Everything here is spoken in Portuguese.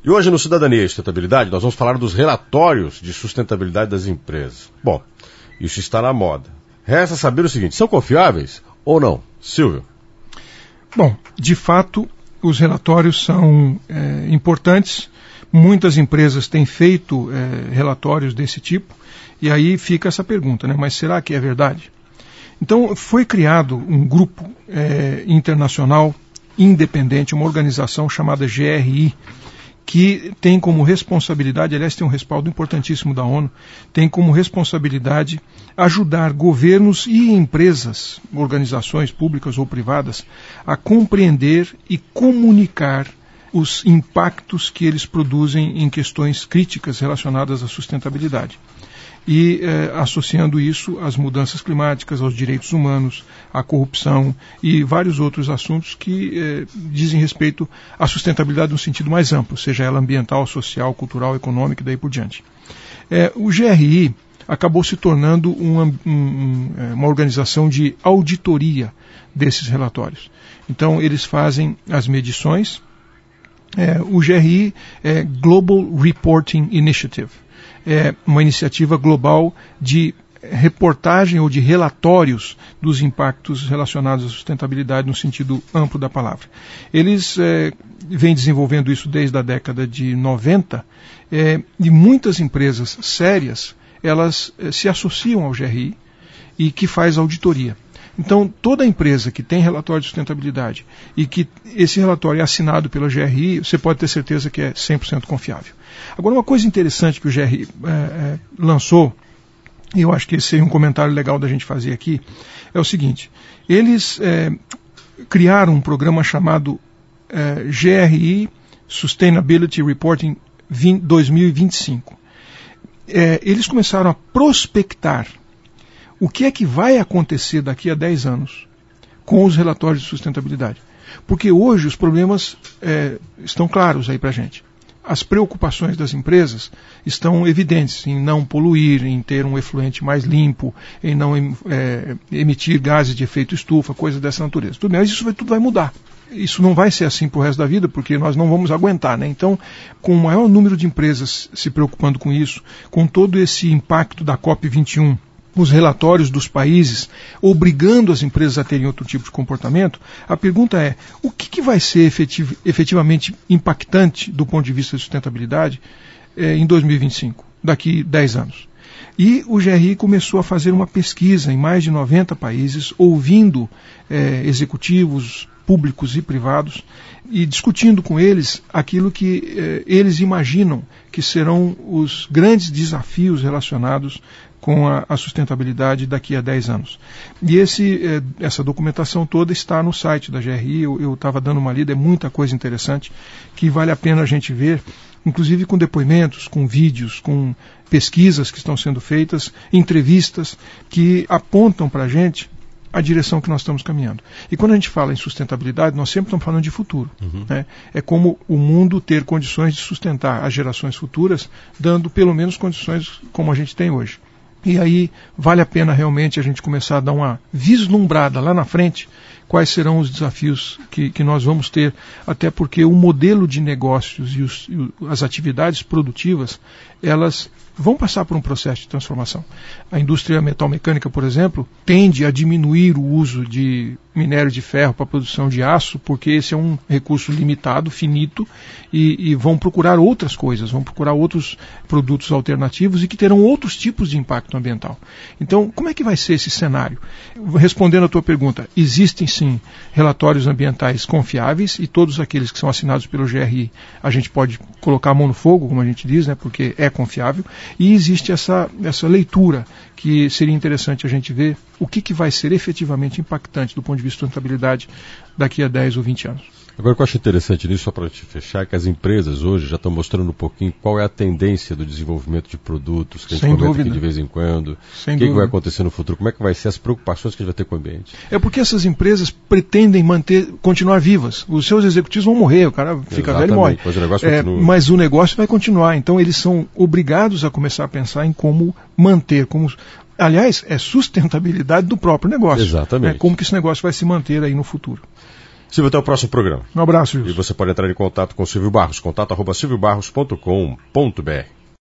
E hoje no Cidadania e Sustentabilidade nós vamos falar dos relatórios de sustentabilidade das empresas. Bom, isso está na moda. Resta saber o seguinte, são confiáveis ou não? Silvio? Bom, de fato, os relatórios são importantes. Muitas empresas têm feito relatórios desse tipo. E aí fica essa pergunta, né? Mas será que é verdade? Então, foi criado um grupo internacional independente, uma organização chamada GRI, que tem como responsabilidade, aliás, tem um respaldo importantíssimo da ONU, tem como responsabilidade ajudar governos e empresas, organizações públicas ou privadas, a compreender e comunicar os impactos que eles produzem em questões críticas relacionadas à sustentabilidade. E associando isso às mudanças climáticas, aos direitos humanos, à corrupção e vários outros assuntos que dizem respeito à sustentabilidade no sentido mais amplo, seja ela ambiental, social, cultural, econômica e daí por diante. O GRI acabou se tornando uma organização de auditoria desses relatórios. Então, eles fazem as medições. O GRI é Global Reporting Initiative. É uma iniciativa global de reportagem ou de relatórios dos impactos relacionados à sustentabilidade no sentido amplo da palavra. Eles vêm desenvolvendo isso desde a década de 90 e muitas empresas sérias elas se associam ao GRI e que faz auditoria. Então, toda empresa que tem relatório de sustentabilidade e que esse relatório é assinado pela GRI, você pode ter certeza que é 100% confiável. Agora, uma coisa interessante que o GRI lançou, e eu acho que esse seria um comentário legal da gente fazer aqui, é o seguinte, eles criaram um programa chamado GRI Sustainability Reporting 2025. Eles começaram a prospectar o que é que vai acontecer daqui a 10 anos com os relatórios de sustentabilidade. Porque hoje os problemas estão claros aí para a gente. As preocupações das empresas estão evidentes em não poluir, em ter um efluente mais limpo, em não emitir gases de efeito estufa, coisas dessa natureza. Tudo bem, mas isso tudo vai mudar. Isso não vai ser assim para o resto da vida, porque nós não vamos aguentar, né? Então, com o maior número de empresas se preocupando com isso, com todo esse impacto da COP21, os relatórios dos países obrigando as empresas a terem outro tipo de comportamento, a pergunta é, o que vai ser efetivamente impactante do ponto de vista de sustentabilidade em 2025, daqui 10 anos? E o GRI começou a fazer uma pesquisa em mais de 90 países, ouvindo executivos públicos e privados e discutindo com eles aquilo que eles imaginam que serão os grandes desafios relacionados com a sustentabilidade daqui a 10 anos. E essa documentação toda está no site da GRI, eu estava dando uma lida, é muita coisa interessante que vale a pena a gente ver, inclusive com depoimentos, com vídeos, com pesquisas que estão sendo feitas, entrevistas que apontam para a gente a direção que nós estamos caminhando. E quando a gente fala em sustentabilidade, nós sempre estamos falando de futuro. Né? É como o mundo ter condições de sustentar as gerações futuras, dando pelo menos condições como a gente tem hoje. E aí vale a pena realmente a gente começar a dar uma vislumbrada lá na frente quais serão os desafios que nós vamos ter, até porque o modelo de negócios e as atividades produtivas, elas vão passar por um processo de transformação. A indústria metalmecânica, por exemplo, tende a diminuir o uso de minério de ferro para a produção de aço, porque esse é um recurso limitado, finito, e vão procurar outras coisas, vão procurar outros produtos alternativos e que terão outros tipos de impacto ambiental. Então, como é que vai ser esse cenário? Respondendo à tua pergunta, existem sim relatórios ambientais confiáveis e todos aqueles que são assinados pelo GRI, a gente pode colocar a mão no fogo, como a gente diz, né, porque é confiável, e existe essa leitura que seria interessante a gente ver o que vai ser efetivamente impactante do ponto de vista de sustentabilidade daqui a 10 ou 20 anos. Agora, o que eu acho interessante nisso, só para te fechar, é que as empresas hoje já estão mostrando um pouquinho qual é a tendência do desenvolvimento de produtos, que a gente comenta aqui de vez em quando, o que vai acontecer no futuro, como é que vai ser as preocupações que a gente vai ter com o ambiente. É porque essas empresas pretendem continuar vivas. Os seus executivos vão morrer, o cara fica velho e morre. Mas o negócio continua. Mas o negócio vai continuar, então eles são obrigados a começar a pensar em como manter, aliás, é sustentabilidade do próprio negócio. Exatamente. Como que esse negócio vai se manter aí no futuro. Silvio, até o próximo programa. Um abraço, Wilson. E você pode entrar em contato com o Silvio Barros, contato@silviobarros.com.br.